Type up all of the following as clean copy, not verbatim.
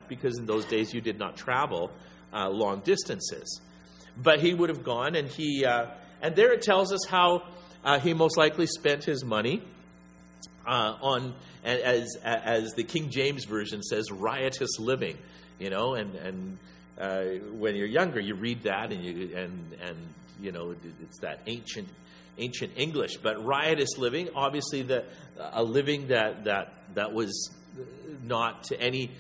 because in those days you did not travel long distances. But he would have gone, and and there it tells us how he most likely spent his money on, as the King James Version says, riotous living. And when you're younger, you read that, and it's that ancient English. But riotous living, obviously, a living that was not to any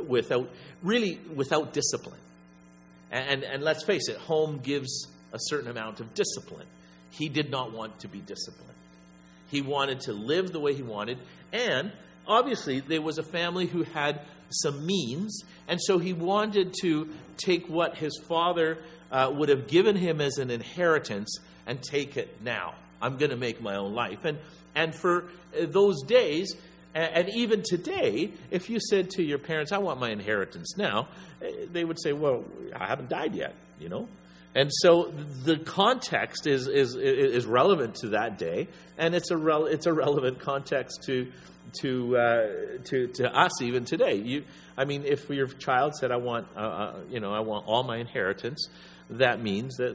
without discipline. And let's face it, home gives a certain amount of discipline. He did not want to be disciplined. He wanted to live the way he wanted. And obviously, there was a family who had some means. And so he wanted to take what his father would have given him as an inheritance and take it now. I'm going to make my own life. And for those days, and even today, if you said to your parents, I want my inheritance now, they would say, well, I haven't died yet, And so the context is relevant to that day, and it's a relevant context to us even today. If your child said, I want all my inheritance, that means that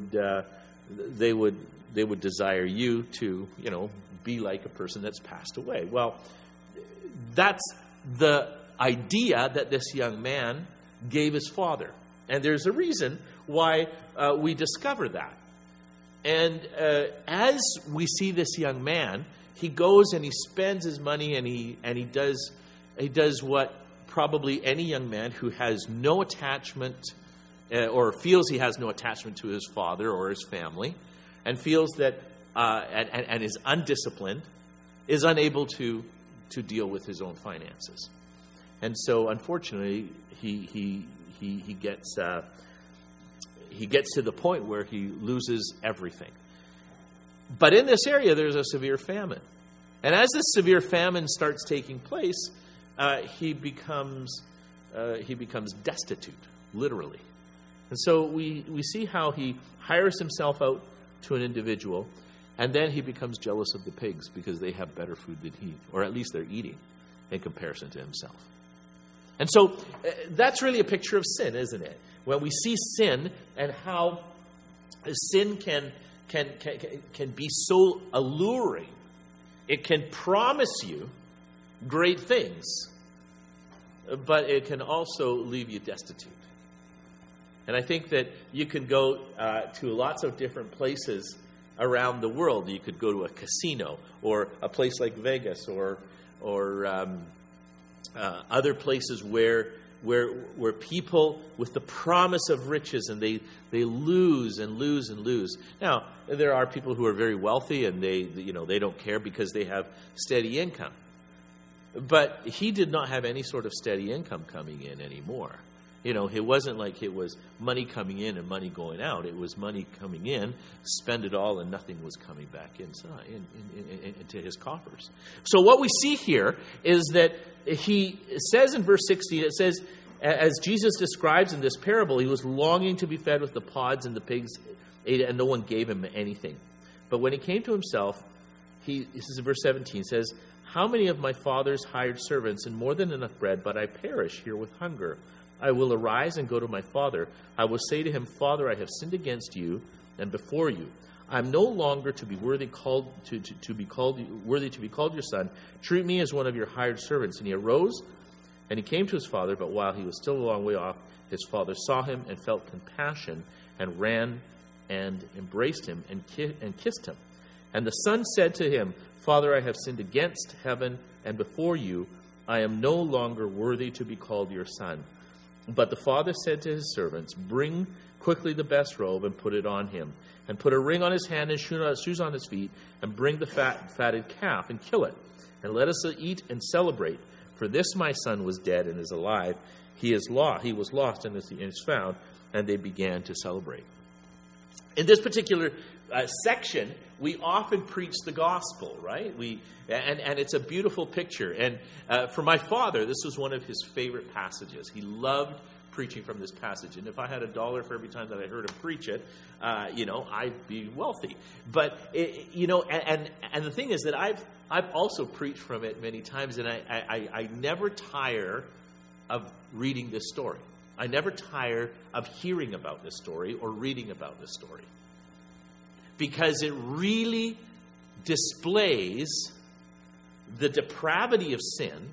they would desire you to, be like a person that's passed away. Well, that's the idea that this young man gave his father. And there's a reason why we discover that. And as we see this young man, he goes and he spends his money, and he does what probably any young man who has no attachment or feels he has no attachment to his father or his family, and feels that and is undisciplined, is unable to deal with his own finances. And so, unfortunately, he gets to the point where he loses everything. But in this area, there's a severe famine. And as this severe famine starts taking place, he becomes destitute, literally. And so we see how he hires himself out to an individual, and then he becomes jealous of the pigs because they have better food than he, or at least they're eating, in comparison to himself. And so that's really a picture of sin, isn't it? When we see sin and how sin can be so alluring, it can promise you great things, but it can also leave you destitute. And I think that you can go to lots of different places around the world. You could go to a casino or a place like Vegas or other places where people with the promise of riches, and they lose and lose and lose. Now, there are people who are very wealthy and they don't care because they have steady income. But he did not have any sort of steady income coming in anymore. It wasn't like it was money coming in and money going out. It was money coming in, spend it all, and nothing was coming back inside into his coffers. So what we see here is that he says in verse 16, it says, as Jesus describes in this parable, he was longing to be fed with the pods, and the pigs ate it, and no one gave him anything. But when he came to himself, this is in verse 17, says, how many of my father's hired servants and more than enough bread, but I perish here with hunger? I will arise and go to my father. I will say to him, Father, I have sinned against you and before you. I am no longer to be worthy to be called your son. Treat me as one of your hired servants. And he arose and he came to his father, but while he was still a long way off, his father saw him and felt compassion and ran and embraced him and kissed him. And the son said to him, Father, I have sinned against heaven and before you. I am no longer worthy to be called your son. But the father said to his servants, bring quickly the best robe and put it on him, and put a ring on his hand and shoes on his feet, and bring the fatted calf and kill it. And let us eat and celebrate. For this my son was dead and is alive. He was lost and is found. And they began to celebrate. In this particular section, we often preach the gospel, right? And it's a beautiful picture. And for my father, this was one of his favorite passages. He loved preaching from this passage. And if I had $1 for every time that I heard him preach it, I'd be wealthy. But and the thing is that I've also preached from it many times, and I never tire of reading this story. I never tire of hearing about this story or reading about this story. Because it really displays the depravity of sin,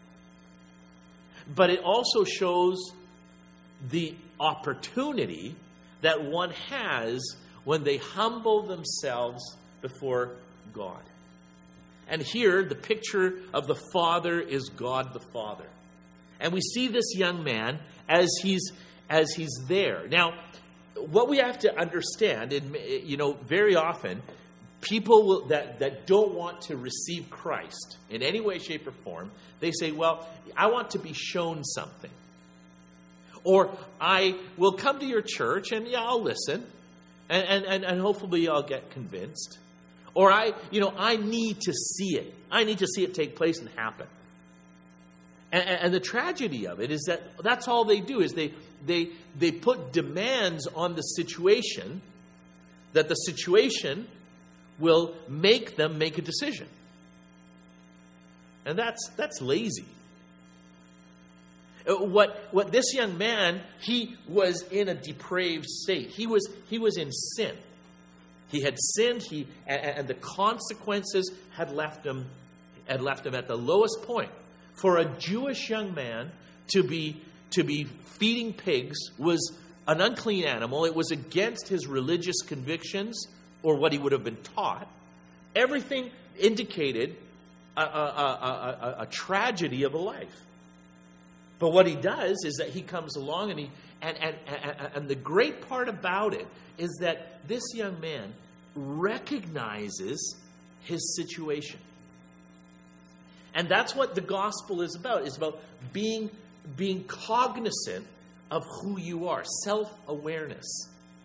but it also shows the opportunity that one has when they humble themselves before God. And here, the picture of the Father is God the Father. And we see this young man as he's there. Now, what we have to understand, very often, people that don't want to receive Christ in any way, shape, or form, they say, well, I want to be shown something. Or I will come to your church and I'll listen and hopefully I'll get convinced. Or I need to see it. I need to see it take place and happen. And the tragedy of it is that that's all they do, is they put demands on the situation, that the situation will make them make a decision. And that's lazy. What this young man, he was in a depraved state. He was in sin. He had sinned, and the consequences had left him at the lowest point. For a Jewish young man to be feeding pigs was an unclean animal. It was against his religious convictions or what he would have been taught. Everything indicated a tragedy of a life. But what he does is that he comes along and the great part about it is that this young man recognizes his situation. And that's what the gospel is about. It's about being cognizant of who you are, self-awareness.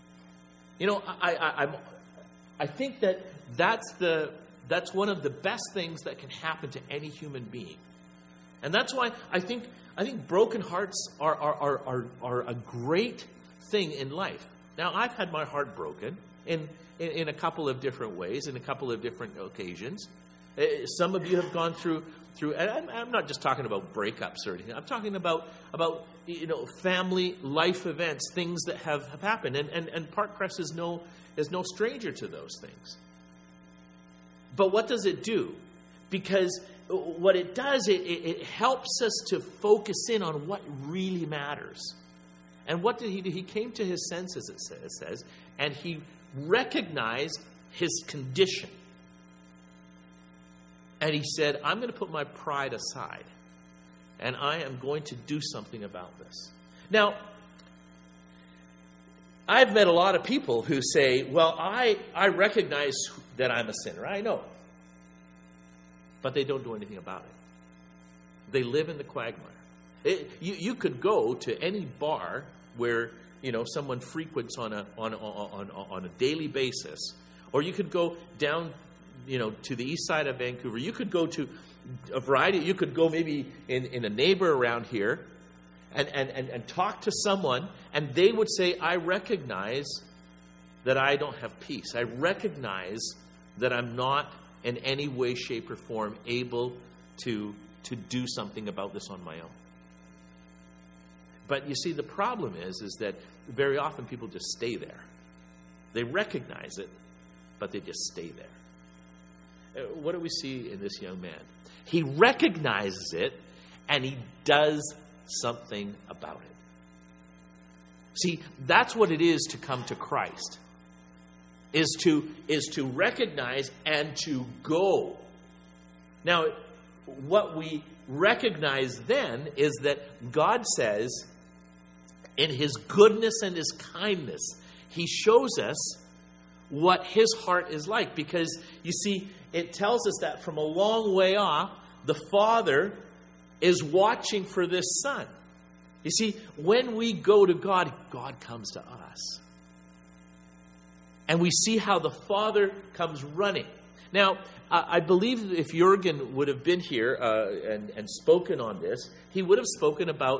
I think that's one of the best things that can happen to any human being. And that's why I think broken hearts are a great thing in life. Now, I've had my heart broken in a couple of different ways, in a couple of different occasions. Some of you have gone through, and I'm not just talking about breakups or anything. I'm talking about family life events, things that have happened, and Parkcrest is no stranger to those things. But what does it do? Because what it does, it helps us to focus in on what really matters. And what did he do? He came to his senses, it says, and he recognized his condition. And he said, I'm going to put my pride aside, and I am going to do something about this. Now, I've met a lot of people who say, well, I recognize that I'm a sinner. I know. But they don't do anything about it. They live in the quagmire. You could go to any bar where someone frequents on a daily basis, or you could go down to the east side of Vancouver. You could go to a variety. You could go maybe in a neighbor around here and talk to someone, and they would say, I recognize that I don't have peace. I recognize that I'm not in any way, shape, or form able to do something about this on my own. But you see, the problem is that very often people just stay there. They recognize it, but they just stay there. What do we see in this young man? He recognizes it, and he does something about it. See, that's what it is to come to Christ. Is to recognize and to go. Now, what we recognize then is that God says, in His goodness and His kindness, He shows us what His heart is like. Because, you see, it tells us that from a long way off, the Father is watching for this Son. You see, when we go to God, God comes to us. And we see how the Father comes running. Now, I believe if Jürgen would have been here and spoken on this, he would have spoken about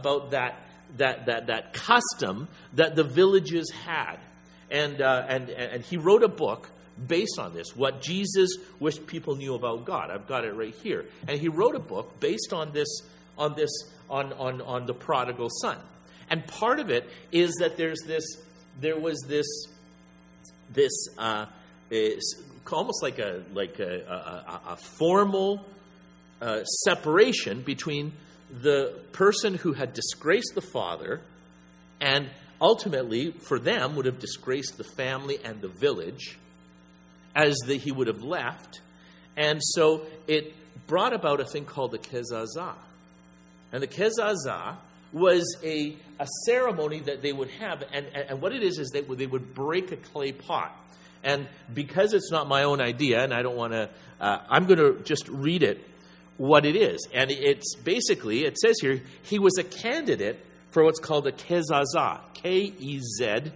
that custom that the villages had, and he wrote a book based on this. What Jesus wished people knew about God. I've got it right here, and he wrote a book based on this on the prodigal son. And part of it is that there was this almost like a formal separation between the person who had disgraced the father and ultimately for them would have disgraced the family and the village as he would have left. And so it brought about a thing called the kezazah. And the kezazah was a ceremony that they would have. And what it is they would break a clay pot. And because it's not my own idea, and I don't want to, I'm going to just read it, what it is. And it's basically, it says here, he was a candidate for what's called a kezazah. Kezazah.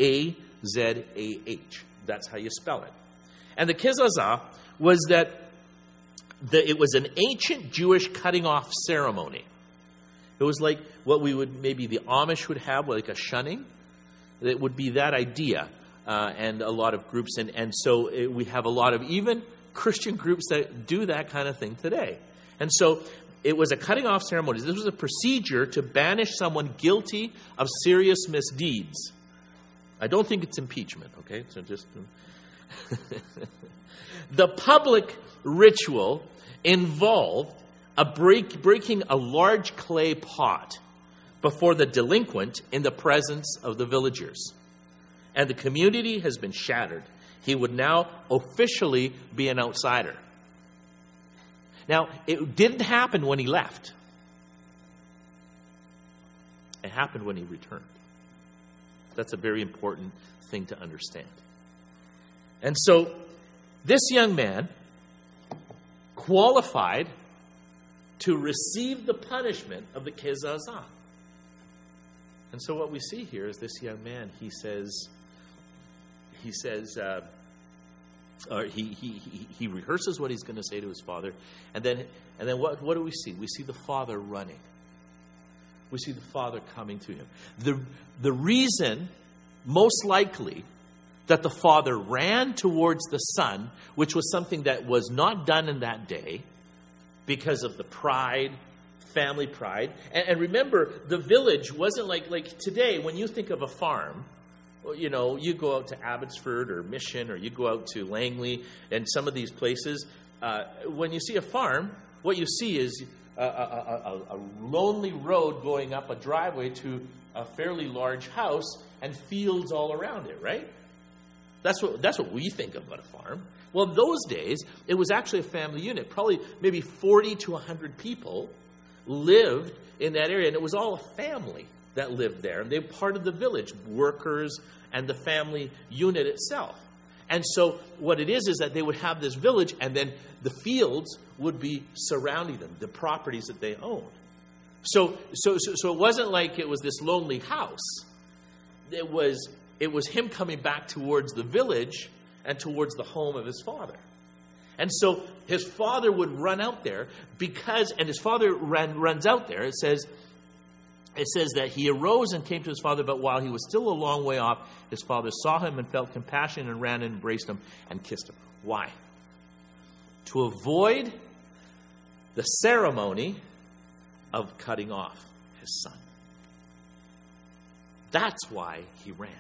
That's how you spell it. And the kezazah was that it was an ancient Jewish cutting off ceremony. It was like what we would, maybe the Amish would have, like a shunning. It would be that idea. And a lot of groups. And so we have a lot of even Christian groups that do that kind of thing today. And so it was a cutting off ceremony. This was a procedure to banish someone guilty of serious misdeeds. I don't think it's impeachment, okay? So just... The public ritual involved breaking a large clay pot before the delinquent in the presence of the villagers. And the community has been shattered. He would now officially be an outsider. Now, it didn't happen when he left. It happened when he returned. That's a very important thing to understand. And so, this young man qualified to receive the punishment of the kezazah. And so what we see here is this young man, he rehearses what he's going to say to his father, and then what do we see? We see the father running. We see the father coming to him. The reason, most likely, that the father ran towards the son, which was something that was not done in that day, because of the pride, family pride. And remember, the village wasn't like today. When you think of a farm, you know, you go out to Abbotsford or Mission, or you go out to Langley and some of these places. When you see a farm, what you see is a lonely road going up a driveway to a fairly large house and fields all around it, right? That's what we think about a farm. Well, in those days, it was actually a family unit. Probably maybe 40 to 100 people lived in that area, and it was all a family that lived there. And they were part of the village, workers and the family unit itself. And so what it is that they would have this village, and then the fields would be surrounding them, the properties that they owned. So it wasn't like it was this lonely house. It was him coming back towards the village and towards the home of his father. And so his father would run out there and his father runs out there. It says that he arose and came to his father, but while he was still a long way off, his father saw him and felt compassion and ran and embraced him and kissed him. Why? To avoid the ceremony of cutting off his son. That's why he ran.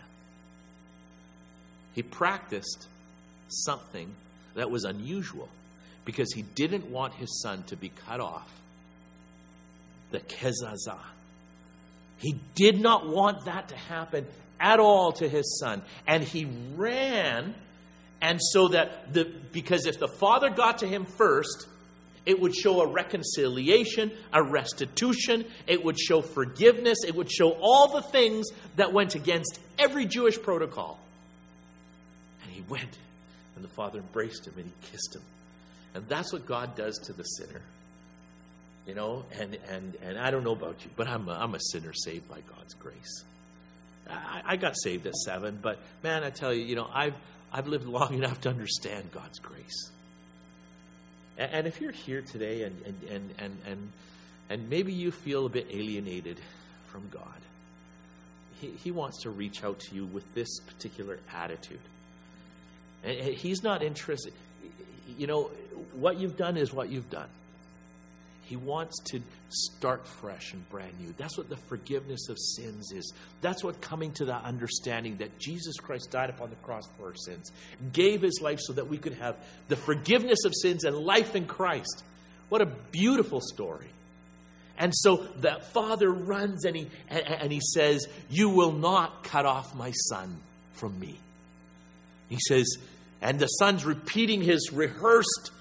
He practiced something that was unusual because he didn't want his son to be cut off. The kezazah. He did not want that to happen at all to his son. And he ran, and so that because if the father got to him first, it would show a reconciliation, a restitution, it would show forgiveness, it would show all the things that went against every Jewish protocol. And he went, and the father embraced him and he kissed him. And that's what God does to the sinner. You know, and I don't know about you, but I'm a sinner saved by God's grace. I got saved at 7, but man, I tell you, you know, I've lived long enough to understand God's grace. And if you're here today and maybe you feel a bit alienated from God, He wants to reach out to you with this particular attitude. And He's not interested. You know, what you've done is what you've done. He wants to start fresh and brand new. That's what the forgiveness of sins is. That's what coming to that understanding that Jesus Christ died upon the cross for our sins, gave his life so that we could have the forgiveness of sins and life in Christ. What a beautiful story. And so that father runs and he says, you will not cut off my son from me. He says, and the son's repeating his rehearsed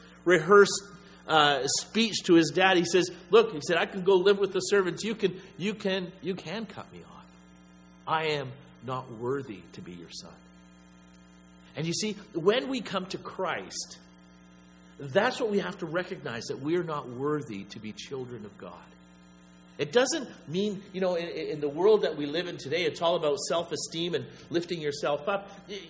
speech to his dad. He says, look, he said, I can go live with the servants. You can cut me off. I am not worthy to be your son. And you see, when we come to Christ, that's what we have to recognize, that we're not worthy to be children of God. It doesn't mean, in the world that we live in today, it's all about self-esteem and lifting yourself up.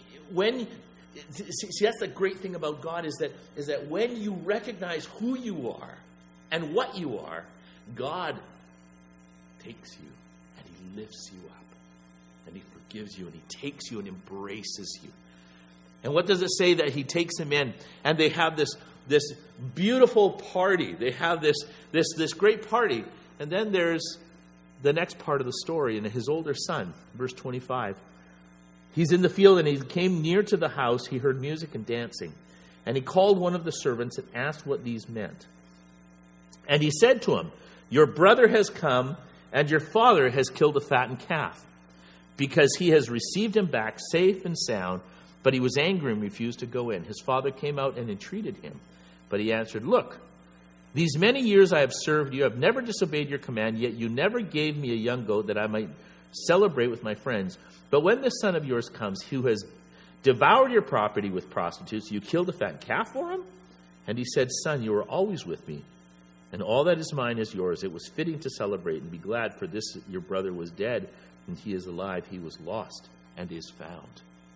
See, that's the great thing about God is that when you recognize who you are and what you are, God takes you and he lifts you up and he forgives you and he takes you and embraces you. And what does it say? That he takes him in and they have this beautiful party. They have this great party. And then there's the next part of the story, and his older son, verse 25. He's in the field, and he came near to the house. He heard music and dancing. And he called one of the servants and asked what these meant. And he said to him, your brother has come, and your father has killed a fattened calf, because he has received him back safe and sound. But he was angry and refused to go in. His father came out and entreated him. But he answered, look, these many years I have served you. I have never disobeyed your command, yet you never gave me a young goat that I might celebrate with my friends. But when this son of yours comes, who has devoured your property with prostitutes, you killed a fat calf for him? And he said, son, you are always with me, and all that is mine is yours. It was fitting to celebrate and be glad, for this your brother was dead, and he is alive. He was lost and is found.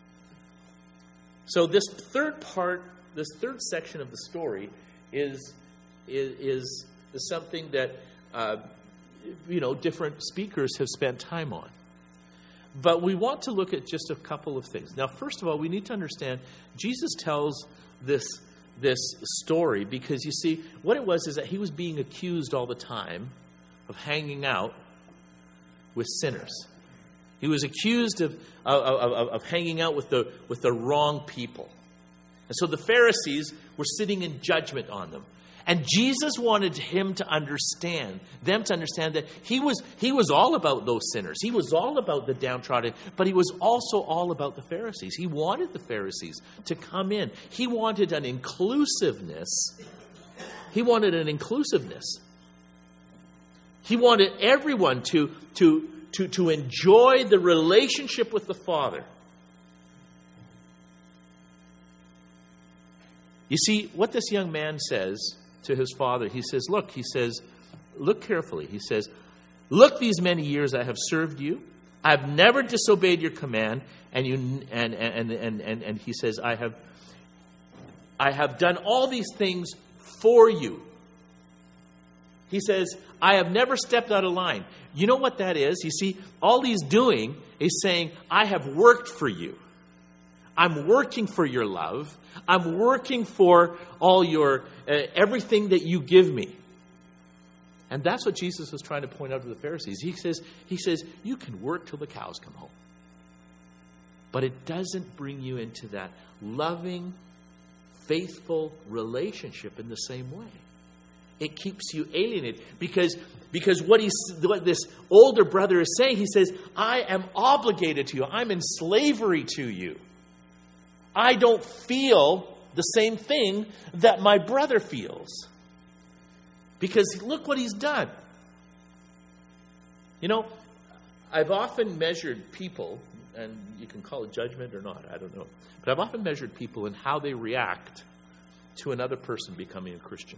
So this third section of the story is something that different speakers have spent time on. But we want to look at just a couple of things. Now, first of all, we need to understand Jesus tells this story because, you see, what it was is that he was being accused all the time of hanging out with sinners. He was accused of hanging out with the wrong people. And so the Pharisees were sitting in judgment on them. And Jesus wanted them to understand that he was all about those sinners. He was all about the downtrodden, but he was also all about the Pharisees. He wanted the Pharisees to come in. He wanted an inclusiveness. He wanted everyone to enjoy the relationship with the Father. You see, what this young man says to his father, he says, look carefully. He says, look, these many years I have served you. I have never disobeyed your command. And he says, I have done all these things for you. He says, I have never stepped out of line. You know what that is? You see, all he's doing is saying, I have worked for you. I'm working for your love. I'm working for all your everything that you give me. And that's what Jesus was trying to point out to the Pharisees. He says, you can work till the cows come home. But it doesn't bring you into that loving, faithful relationship in the same way. It keeps you alienated because what this older brother is saying, he says, I am obligated to you. I'm in slavery to you. I don't feel the same thing that my brother feels. Because look what he's done. You know, I've often measured people, and you can call it judgment or not, I don't know. But I've often measured people in how they react to another person becoming a Christian.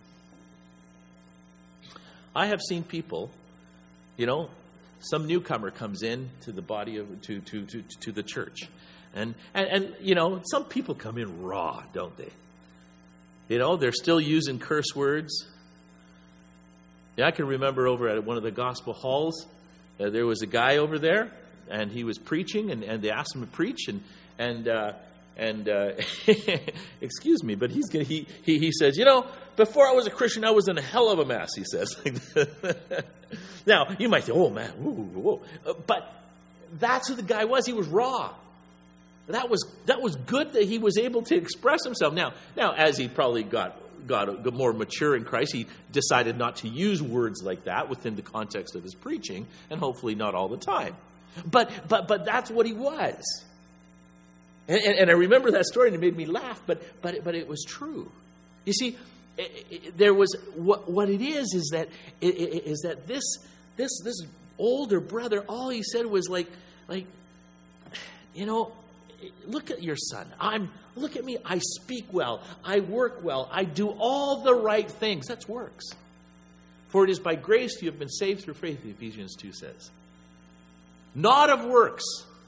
I have seen people, some newcomer comes in to the body of to the church. And some people come in raw, don't they? They're still using curse words. Yeah, I can remember over at one of the gospel halls, there was a guy over there, and he was preaching, and they asked him to preach, and And excuse me, but he says, before I was a Christian, I was in a hell of a mess, he says. Now, you might say, oh, man, whoa. But that's who the guy was. He was raw. That was good that he was able to express himself. Now, as he probably got more mature in Christ, he decided not to use words like that within the context of his preaching, and hopefully not all the time. But that's what he was. And I remember that story, and it made me laugh, but it was true. You see, there was what it is that this older brother, all he said was like, look at your son. Look at me. I speak well. I work well. I do all the right things. That's works. For it is by grace you have been saved through faith, Ephesians 2 says. Not of works,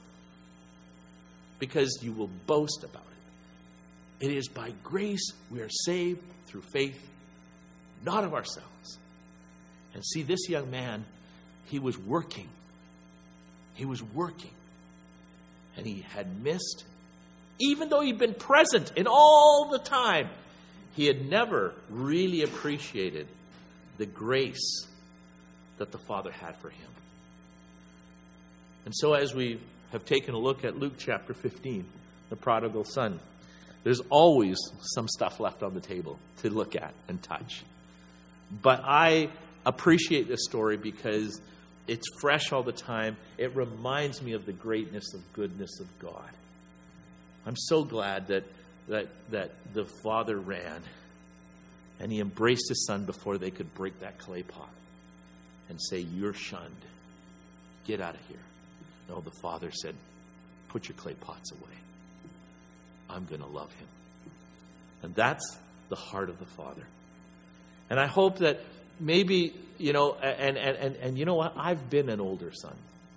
because you will boast about it. It is by grace we are saved through faith, not of ourselves. And see, this young man, he was working. He was working. And he had missed, even though he'd been present in all the time, he had never really appreciated the grace that the Father had for him. And so as we have taken a look at Luke chapter 15, the prodigal son, there's always some stuff left on the table to look at and touch. But I appreciate this story because it's fresh all the time. It reminds me of the greatness of goodness of God. I'm so glad that the Father ran and he embraced his son before they could break that clay pot and say, "You're shunned. Get out of here." No, the Father said, "Put your clay pots away. I'm going to love him." And that's the heart of the Father. And I hope that maybe, and you know what? I've been an older son.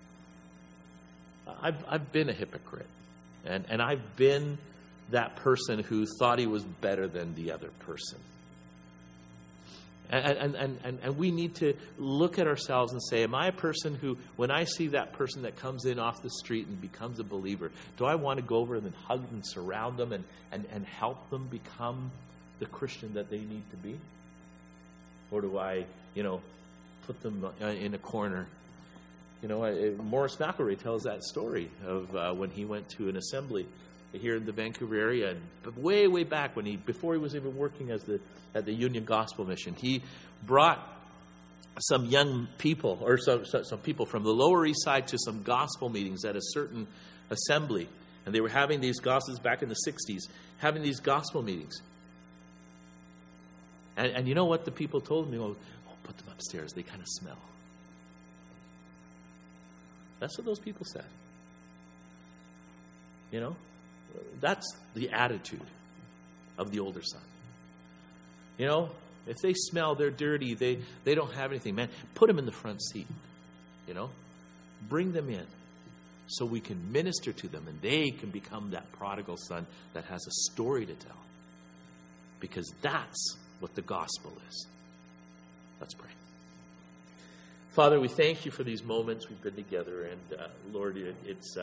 I've been a hypocrite. And I've been that person who thought he was better than the other person. And we need to look at ourselves and say, am I a person who, when I see that person that comes in off the street and becomes a believer, do I want to go over and hug and surround them and help them become the Christian that they need to be? Or do I, put them in a corner? Morris McElroy tells that story of when he went to an assembly here in the Vancouver area, and way, way back before he was even working at the Union Gospel Mission, he brought some young people or some people from the Lower East Side to some gospel meetings at a certain assembly, and they were having these gospels back in the 60s, having these gospel meetings. And you know what the people told me? Oh, put them upstairs. They kind of smell. That's what those people said. That's the attitude of the older son. If they smell, they're dirty, they don't have anything, man, put them in the front seat. Bring them in so we can minister to them and they can become that prodigal son that has a story to tell. Because that's what the gospel is. Let's pray. Father, we thank you for these moments we've been together, and Lord, it's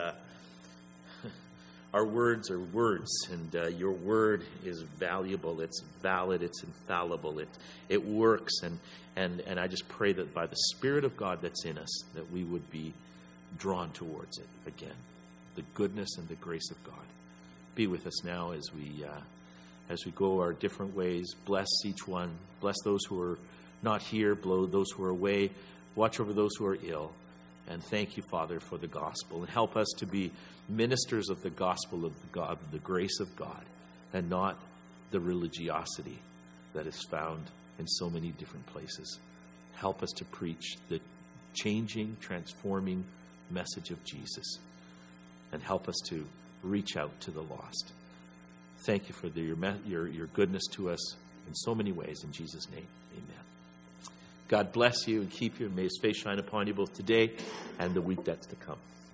our words are words, and your word is valuable, it's valid, it's infallible, it works, and I just pray that by the Spirit of God that's in us, that we would be drawn towards it again, the goodness and the grace of God. Be with us now as we go our different ways. Bless each one. Bless those who are not here. Blow those who are away. Watch over those who are ill. And thank you, Father, for the gospel. And help us to be ministers of the gospel of God, the grace of God, and not the religiosity that is found in so many different places. Help us to preach the changing, transforming message of Jesus. And help us to reach out to the lost. Thank you for your goodness to us in so many ways. In Jesus' name, amen. God bless you and keep you, and may his face shine upon you both today and the week that's to come.